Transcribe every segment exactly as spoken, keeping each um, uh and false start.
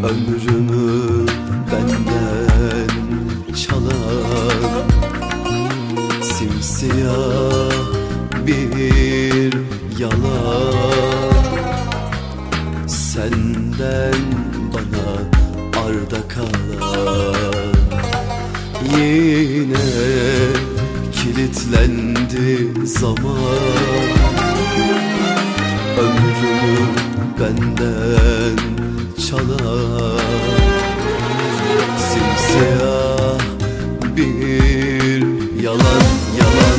Ömrümü benden çalan simsiyah bir yalan, senden bana arda kalan. Yine kilitlendi zaman, ömrümü benden çalan simsiyah bir yalan, yalan.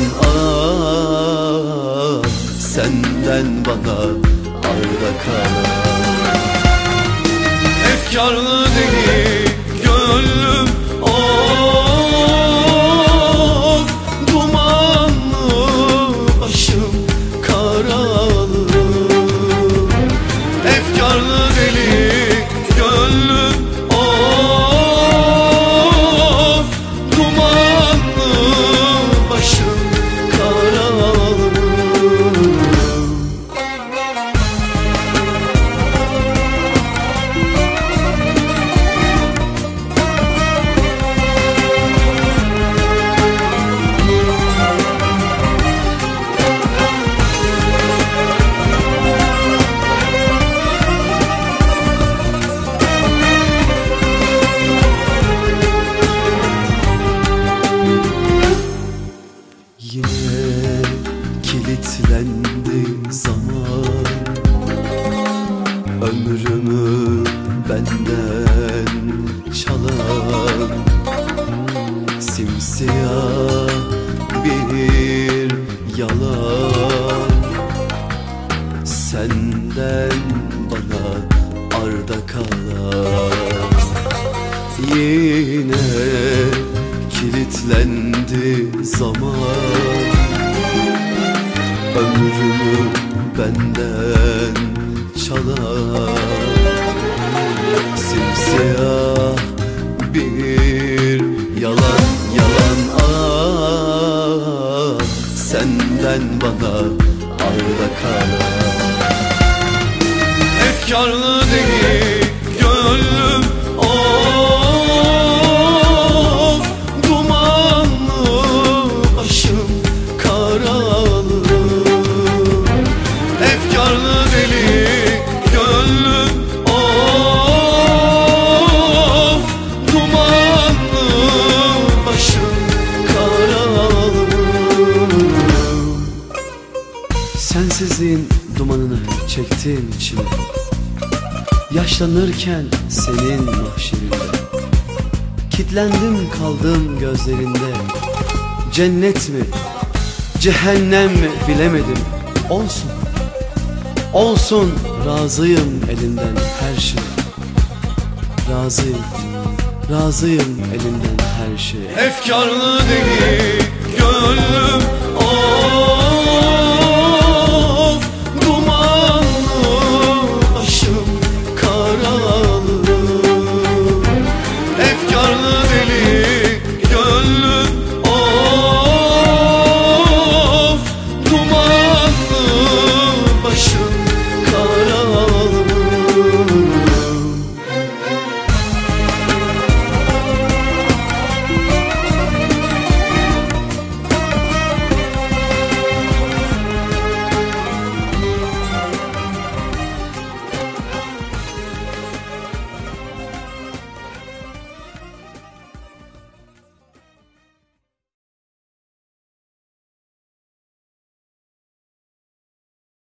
Ah, senden bana arda kalan. Efkarlı değil gönlüm, of dumanlı başım karalı. Efkarlı deli gönlüm, of dumanlı başım karalı. Yine kilitlendi zaman, ömrümü benden çalan simsiyah bir yalan, senden bana arda kalan. Yine kilitlendi zaman, ömrümü benden çalan simsiyah bir yalan, yalan. Ah, senden bana arda kalan. Efkarlı değil gönlüm, of dumanlı başım karalı. Efkarlı deli gönlüm, of dumanlı başım karalı. Sensizliğin dumanını çektim içime, yaşlanırken senin mahşerinde. Kitlendim kaldım gözlerinde, cennet mi cehennem mi bilemedim. Olsun, olsun razıyım elinden her şey. Razıyım, razıyım elinden her şey. Efkarlı değil gönlüm,